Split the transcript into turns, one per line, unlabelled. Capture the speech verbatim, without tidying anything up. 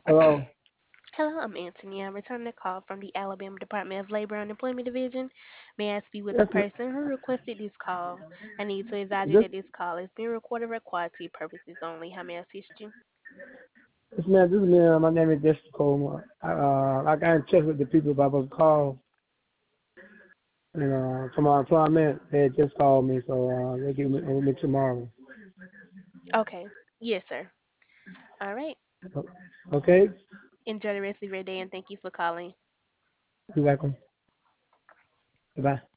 Hello.
Hello, I'm Anthony. I'm returning a call from the Alabama Department of Labor and Employment Division. May I speak with the
Yes, ma-
person who requested this call? I need to advise you
this,
that this call is being recorded for quality purposes only. How may I assist you?
this man, this is me. Uh, my name is Jessica Coleman. I, uh, I got in touch with the people about was call, and uh, from our employment, they had just called me, so uh, they give me, me tomorrow.
Okay. Yes, sir. All right.
Okay?
Enjoy the rest of your day and thank you for calling.
You're welcome. Goodbye.